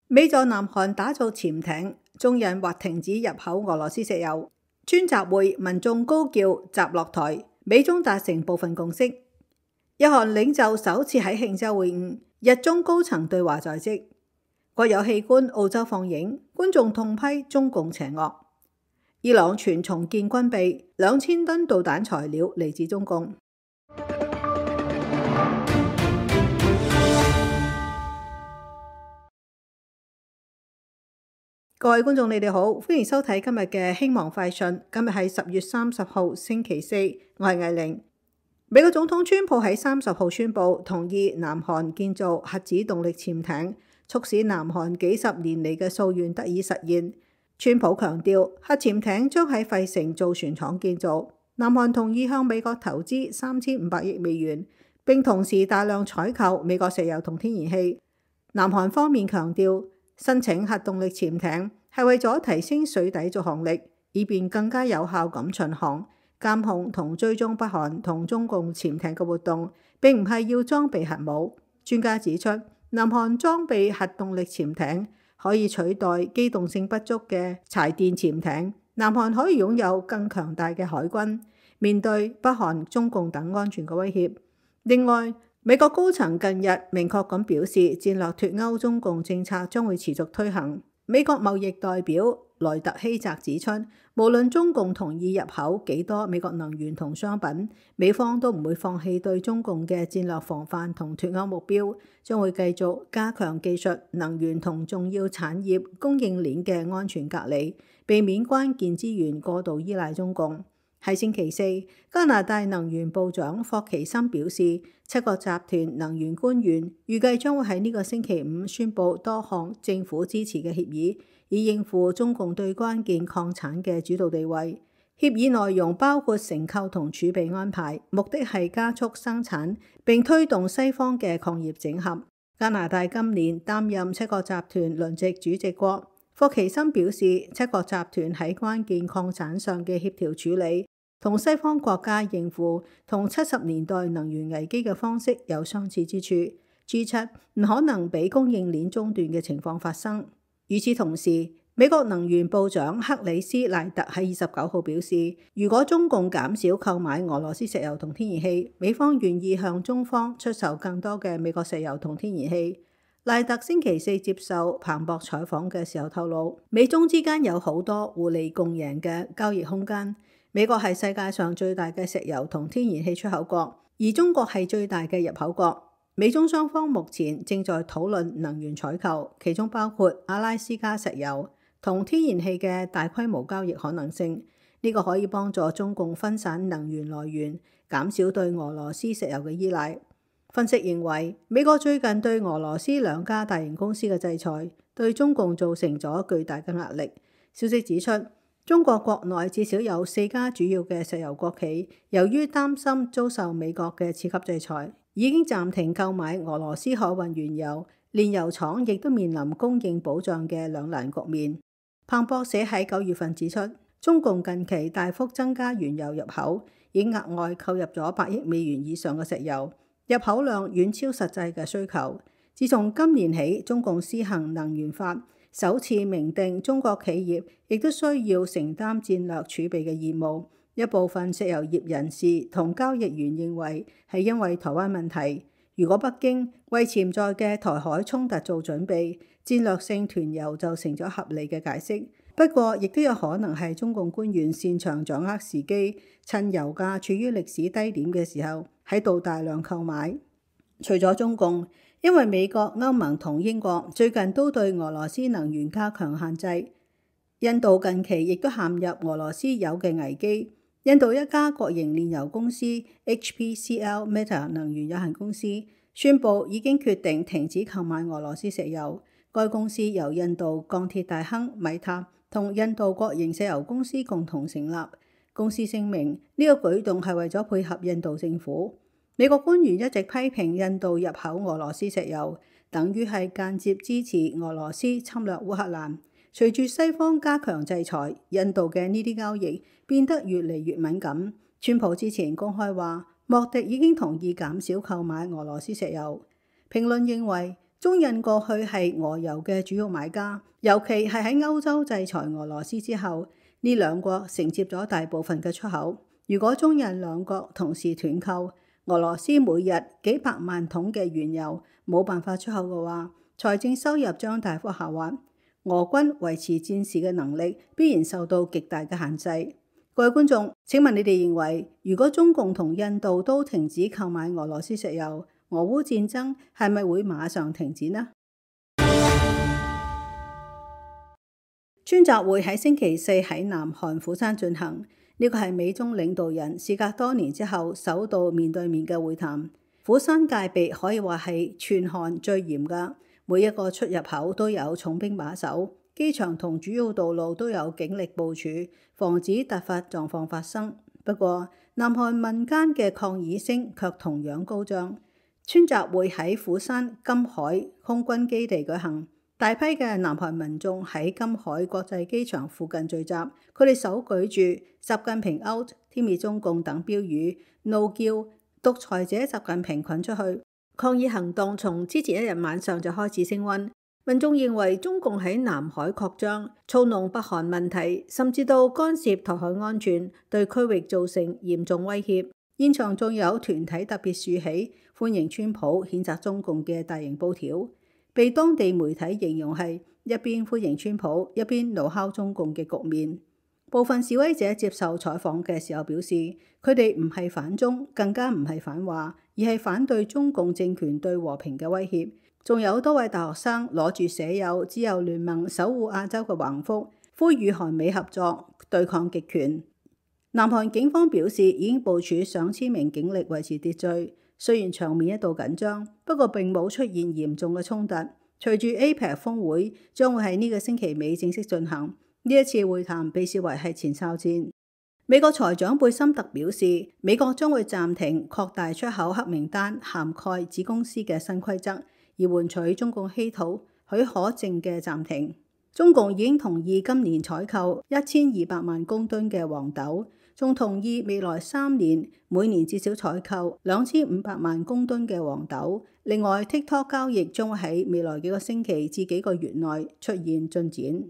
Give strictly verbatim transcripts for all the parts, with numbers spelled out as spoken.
美助南韓打造潛艇，中印或停止入口俄羅斯石油。川習會民眾高叫習落台，美中達成部分共識。日韓領袖首次喺慶州會晤，日中高層對話在即。國有器官澳洲放映，觀眾痛批中共邪惡。伊朗傳重建軍備，兩千噸導彈材料嚟自中共。各位觀眾，你哋好，歡迎收睇今日嘅興亡快訊。今日係十月三十號星期四，我係藝玲。美國總統川普喺三十號宣布同意南韓建造核子動力潛艇，促使南韓幾十年嚟嘅夙願得以實現。川普強調，核潛艇將喺費城造船廠建造。南韓同意向美國投資三千五百億美元，並同時大量採購美國石油同天然氣。南韓方面強調，申請核動力潛艇係為咗提升水底續航力，以便更加有效咁巡航、監控同追蹤北韓同中共潛艇嘅活動，並唔係要裝備核武。專家指出，南韓裝備核動力潛艇可以取代機動性不足嘅柴電潛艇，南韓可以擁有更強大嘅海軍，面對北韓、中共等安全嘅威脅。另外，美國高層近日明確咁表示，戰略脫歐中共政策將會持續推行。美國貿易代表萊特希澤指出，無論中共同意入口幾多美國能源同商品，美方都唔會放棄對中共嘅戰略防範同脫歐目標，將會繼續加強技術、能源同重要產業供應鏈嘅安全隔離，避免關鍵資源過度依賴中共。喺星期四，加拿大能源部長霍奇森表示，七國集團能源官員預計將會喺呢個星期五宣布多項政府支持嘅協議，以應付中共對關鍵礦產嘅主導地位。協議內容包括承購同儲備安排，目的係加速生產並推動西方嘅礦業整合。加拿大今年擔任七國集團輪值主席國。霍奇森表示，七國集團喺關鍵礦產上嘅協調處理，同西方國家應付同七十年代能源危機嘅方式有相似之處。G 七唔可能俾供應鏈中斷嘅情況發生。與此同時，美國能源部長克里斯賴特喺二十九號表示，如果中共減少購買俄羅斯石油同天然氣，美方願意向中方出售更多嘅美國石油同天然氣。賴特星期四接受彭博採訪嘅時候透露，美中之間有好多互利共贏嘅交易空間。美國係世界上最大嘅石油同天然氣出口國，而中國係最大嘅入口國。美中雙方目前正在討論能源採購，其中包括阿拉斯加石油同天然氣嘅大規模交易可能性。呢個可以幫助中共分散能源來源，減少對俄羅斯石油嘅依賴。分析認為，美國最近對俄羅斯兩家大型公司嘅制裁，對中共造成咗巨大嘅壓力。消息指出，中國國內至少有四家主要嘅石油國企，由於擔心遭受美國嘅次級制裁，已經暫停購買俄羅斯海運原油，煉油廠亦都面臨供應保障嘅兩難局面。彭博社喺九月份指出，中共近期大幅增加原油入口，已經額外購入咗百億美元以上嘅石油。入口量遠超實際嘅需求。自從今年起，中共施行能源法，首次明定中國企業亦都需要承擔戰略儲備嘅義務。一部分石油業人士同交易員認為係因為台灣問題。如果北京為潛在嘅台海衝突做準備，戰略性囤油就成咗合理嘅解釋。不過，亦都有可能係中共官員擅長掌握時機，趁油價處於歷史低點嘅時候，喺度大量購買。除咗中共，因為美國、歐盟同英國最近都對俄羅斯能源加強限制，印度近期亦都陷入俄羅斯油嘅危機。印度一家國營煉油公司 H P C L Meta 能源有限公司宣布已經決定停止購買俄羅斯石油。該公司由印度鋼鐵大亨米塔同印度國營石油公司共同成立。公司聲明呢個舉動係為咗配合印度政府。美國官員一直批評印度入口俄羅斯石油，等於係間接支持俄羅斯侵略烏克蘭。隨住西方加強制裁，印度嘅呢啲交易變得越嚟越敏感。川普之前公開話，莫迪已經同意減少購買俄羅斯石油。評論認為， 中印過去係俄油嘅主要買家，尤其係喺歐洲制裁俄羅斯之後，呢兩國承接咗大部分嘅出口。如果中印兩國同時斷購，俄羅斯每日幾百萬桶嘅原油冇辦法出口嘅話，財政收入將大幅下滑，俄軍維持戰事嘅能力必然受到極大嘅限制。各位觀眾，請問你哋認為，如果中共同印度都停止購買俄羅斯石油，俄烏戰爭係咪會馬上停止呢？川習會喺星期四喺南韓釜山進行，呢個係美中領導人事隔多年之後首度面對面嘅會談。釜山戒備可以話係全韓最嚴㗎，每一個出入口都有重兵把守，機場同主要道路都有警力部署，防止突發狀況發生。不過，南韓民間嘅抗議聲卻同樣高漲。川習會喺釜山金海空軍基地舉行，大批嘅南韓民眾喺金海國際機場附近聚集，佢哋手舉住習近平 out、天滅中共等標語，怒叫獨裁者習近平滾出去。抗議行動從之前一日晚上就開始升溫，民眾認為中共喺南海擴張、操弄北韓問題，甚至到干涉台海安全，對區域造成嚴重威脅。現場仲有團體特別豎起歡迎川普、譴責中共嘅大型布條，被當地媒體形容係一邊歡迎川普，一邊怒敲中共嘅局面。部分示威者接受採訪嘅時候表示，佢哋唔係反中，更加唔係反華，而係反對中共政權對和平嘅威脅。仲有多位大學生攞住寫有自由聯盟守護亞洲嘅橫幅，呼籲韓美合作對抗極權。南韓警方表示已經部署上千名警力維持秩序，雖然場面一度緊張，不過並冇出現嚴重嘅衝突。隨住 A P E C 峰會將會喺呢個星期尾正式進行，呢一次會談被視為係前哨戰。美國財長貝森特表示，美國將會暫停擴大出口黑名單涵蓋子公司嘅新規則，以換取中共稀土許可證嘅暫停。中共已經同意今年採購一千二百萬公噸嘅黃豆，仲同意未來三年每年至少採購兩千五百萬公噸嘅黃豆。另外 TikTok 交易將會喺未來幾個星期至幾個月內出現進展。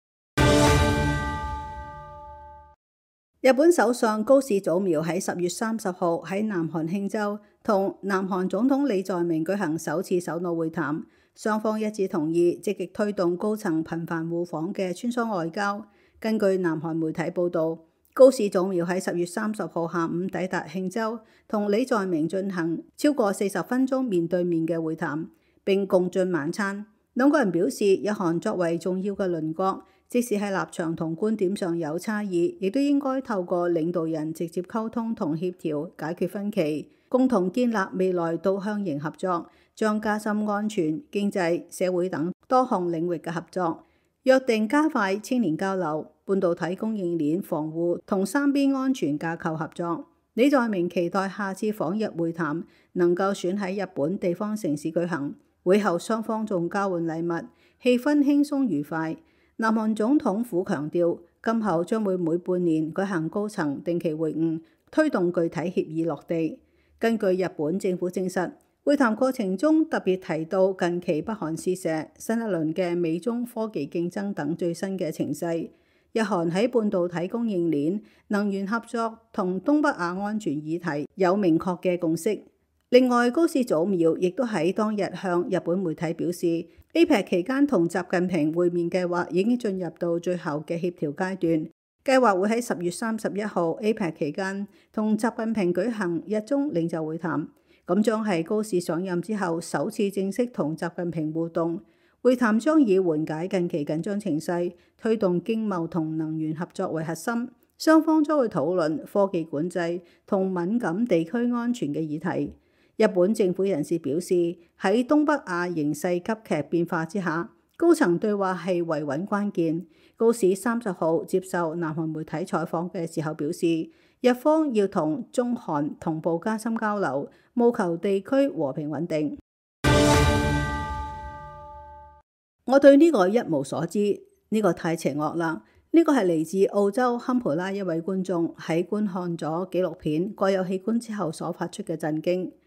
日本首相高市早苗喺十月三十號喺南韓慶州同南韓總統李在明舉行首次首腦會談，雙方一致同意積極推動高層頻繁互訪嘅穿梭外交。根據南韓媒體報導，高市早苗喺十月三十號下午抵達慶州，同李在明進行超過四十分鐘面對面嘅會談，並共進晚餐。兩個人表示，日韓作為重要嘅鄰國，即使喺立場同觀點上有差異，亦都應該透過領導人直接溝通同協調解決分歧，共同建立未來導向型合作，將加深安全、經濟、社會等多項領域嘅合作。約定加快青年交流、半導體供應鏈防護同三邊安全架構合作。李在明期待下次訪日會談能夠選喺日本地方城市舉行。會後雙方仲交換禮物，氣氛輕鬆愉快。南韓總統府強調，今後將會每半年舉行高層定期會晤，推動具體協議落地。根據日本政府證實，會談過程中特別提到近期北韓試射、新一輪嘅美中科技競爭等最新嘅情勢。日韓喺半導體供應鏈、能源合作同東北亞安全議題有明確嘅共識。另外，高市早苗亦都喺當日向日本媒體表示，A P E C 期間同習近平會面計劃已經進入到最後嘅協調階段，計劃會喺十月三十一號 A P E C 期間同習近平舉行日中領袖會談。咁將係高市上任之後首次正式同習近平互動。會談將以緩解近期緊張情勢、推動經貿同能源合作為核心，雙方將會討論科技管制同敏感地區安全嘅議題。日本政府人士表示，喺東北亞形勢急劇變化之下，高層對話係維穩關鍵。高市三十號接受南韓媒體採訪嘅時候表示，日方要同中韓同步加深交流，務求地區和平穩定。我對呢個一無所知，呢個太邪惡啦！呢個係嚟自澳洲堪培拉一位觀眾喺觀看咗紀錄片《國有器官》之後所發出嘅震驚。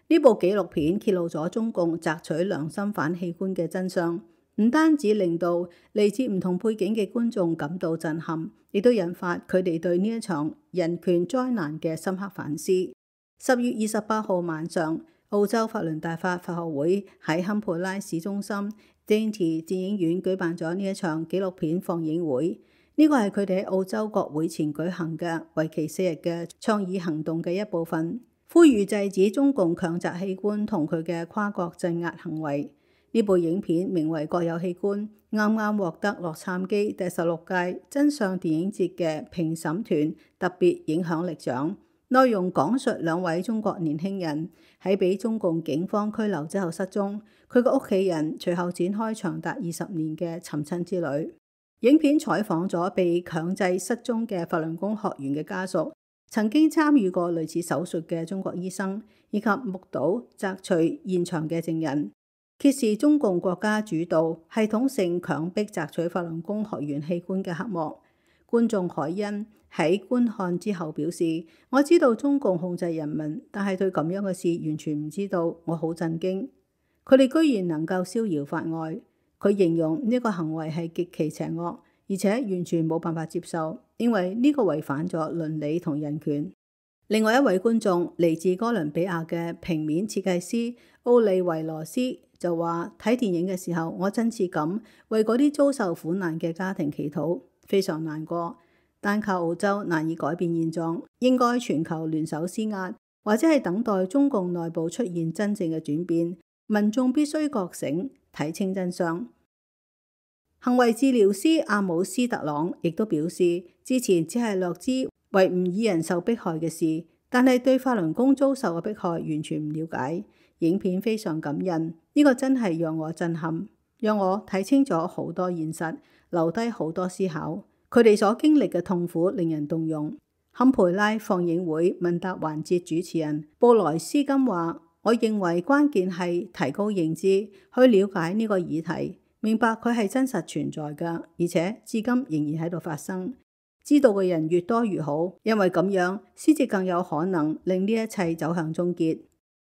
呢部紀錄片揭露咗中共摘取良心反器官嘅真相，唔單止令到嚟自唔同背景嘅觀眾感到震撼，亦都引發佢哋對呢一場人權災難嘅深刻反思。十月二十八號晚上，澳洲法倫大法法學會喺堪培拉市中心 Dainty 電影院舉辦咗呢一場紀錄片放映會。呢個係佢哋喺澳洲國會前舉行嘅為期四日嘅倡議行動嘅一部分，呼籲制止中共強摘器官同佢嘅跨國鎮壓行為。呢部影片名為《國有器官》，啱啱獲得洛杉磯第十六屆真相電影節嘅評審團特別影響力獎。內容講述兩位中國年輕人喺被中共警方拘留之後失蹤，佢個屋企人隨後展開長達二十年嘅尋親之旅。影片採訪咗被強制失蹤嘅法輪功學員嘅家屬，曾經參與過類似手術嘅中國醫生，以及目睹摘取現場嘅證人，揭示中共國家主導、系統性強迫摘取法輪功學員器官嘅黑幕。觀眾海恩喺觀看之後表示：我知道中共控制人民，但係對咁樣嘅事完全唔知道，我好震驚。佢哋居然能夠逍遙法外。佢形容呢個行為係極其邪惡，而且完全冇辦法接受，因為呢個違反咗倫理同人權。另外一位觀眾嚟自哥倫比亞嘅平面設計師奧利維羅斯就話：睇電影嘅時候，我真切咁為嗰啲遭受苦難嘅家庭祈禱，非常難過。單靠澳洲難以改變現狀，應該全球聯手施壓，或者係等待中共內部出現真正嘅轉變。民眾必須覺醒，睇清真相。行為治療師阿姆斯特朗亦都表示，之前只係略知維吾爾人受迫害嘅事，但係對法輪功遭受嘅迫害完全唔了解。影片非常感人，呢個真係讓我震撼，讓我睇清楚好多現實，留低好多思考。佢哋所經歷嘅痛苦令人動容。堪培拉放映會問答環節主持人布萊斯金話：我認為關鍵係提高認知，去了解呢個議題，明白佢係真實存在㗎，而且至今仍然喺度發生。知道嘅人越多越好，因為咁樣先至更有可能令呢一切走向終結。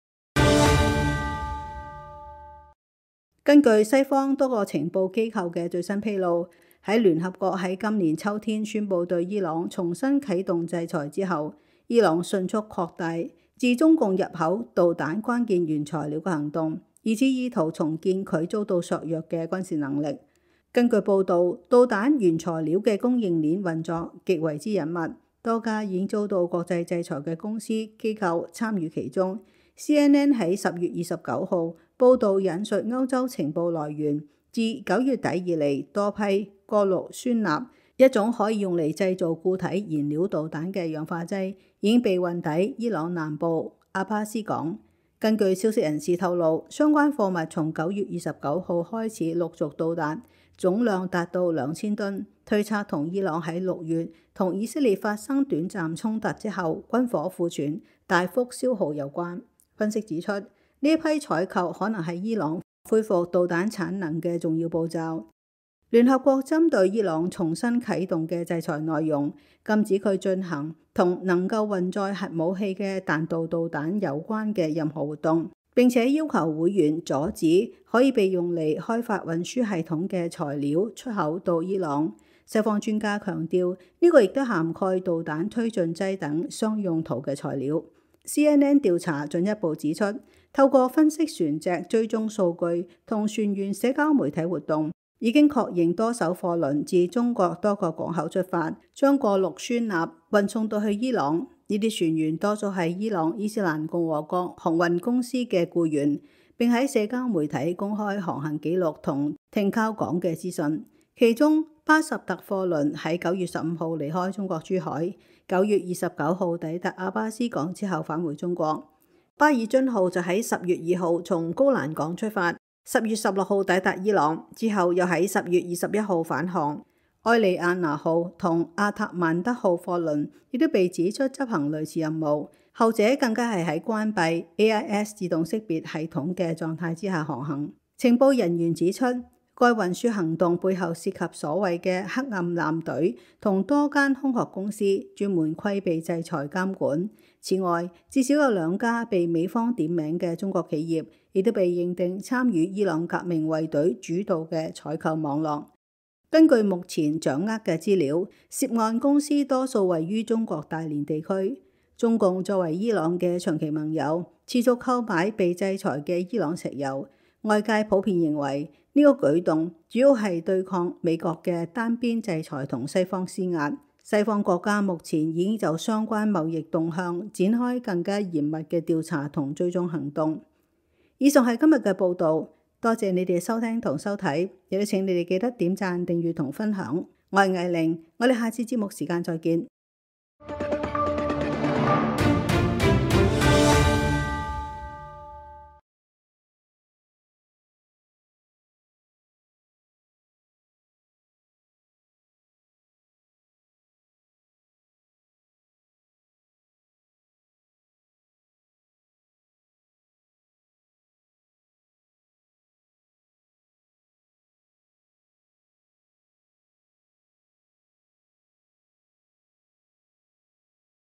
根據西方多個情報機構嘅最新披露，喺聯合國喺今年秋天宣布對伊朗重新啟動制裁之後，伊朗迅速擴大自中共入口導彈關鍵原材料嘅行動，以至意圖重建佢遭到削弱嘅軍事能力。根據報導，導彈原材料嘅供應鏈運作極為之隱密，多家已經遭到國際制裁嘅公司機構參與其中。C N N 喺十月二十九號報導引述歐洲情報來源，自九月底以嚟，多批過氯酸鈉，一種可以用嚟製造固體燃料導彈嘅氧化劑，已經被運抵伊朗南部阿巴斯港。根據消息人士透露，相關貨物從九月二十九號開始陸續到達，總量達到兩千噸，推測同伊朗喺六月同以色列發生短暫衝突之後，軍火庫存大幅消耗有關。分析指出，呢一批採購可能係伊朗恢復導彈產能嘅重要步驟。聯合國針對伊朗重新啟動嘅制裁內容，禁止佢進行同能夠運載核武器嘅彈道導彈有關嘅任何活動，並且要求會員阻止可以被用嚟開發運輸系統嘅材料出口到伊朗。西方專家強調，呢個亦都涵蓋導彈推進劑等商用途嘅材料。C N N 調查進一步指出，透過分析船隻追蹤數據同船員社交媒體活動，已經確認多艘貨輪自中國多個港口出發，將過氯酸鈉運送到去伊朗。呢啲船員多數係伊朗伊斯蘭共和國航運公司嘅僱員，並喺社交媒體公開航行記錄同停靠港嘅資訊。其中巴什特貨輪喺九月十五號離開中國珠海，九月二十九號抵達阿巴斯港之後返回中國。巴爾津號就喺十月二號從高蘭港出發，十月十六號抵達伊朗，之後又喺十月二十一號返航。埃利亞拿號同阿塔曼德號貨輪亦都被指出執行類似任務，後者更加係喺關閉 A I S 自動識別系統嘅狀態之下航行。情報人員指出，嗰該運輸行動背後涉及所謂嘅黑暗艦隊同多間空殼公司，專門規避制裁監管。此外，至少有兩家被美方點名嘅中國企業，亦都被認定參與伊朗革命衛隊主導嘅採購網絡。根據目前掌握嘅資料，涉案公司多數位於中國大連地區。中共作為伊朗嘅長期盟友，持續購買被制裁嘅伊朗石油。外界普遍認為呢個舉動主要係對抗美國嘅單邊制裁同西方施壓。西方國家目前已經就相關貿易動向展開更加嚴密嘅調查同追蹤行動。以上係今日嘅報導，多謝你哋收聽同收睇，亦都請你哋記得點讚、訂閱同分享。我係艾玲，我哋下次節目時間再見。